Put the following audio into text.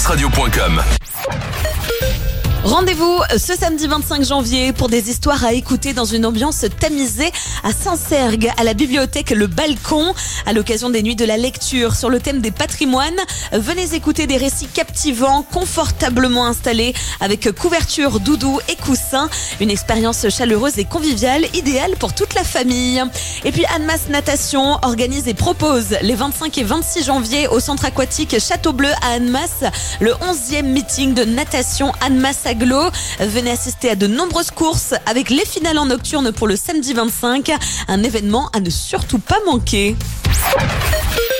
accessradio.com. Rendez-vous ce samedi 25 janvier pour des histoires à écouter dans une ambiance tamisée à Saint-Cergue, à la bibliothèque Le Balcon, à l'occasion des nuits de la lecture sur le thème des patrimoines. Venez écouter des récits captivants, confortablement installés, avec couverture, doudou et coussin. Une expérience chaleureuse et conviviale, idéale pour toute la famille. Et puis Annemasse Natation organise et propose les 25 et 26 janvier au centre aquatique Château-Bleu à Annemasse le 11e meeting de natation Annemasse Aglo. Venez assister à de nombreuses courses avec les finales en nocturne pour le samedi 25. Un événement à ne surtout pas manquer.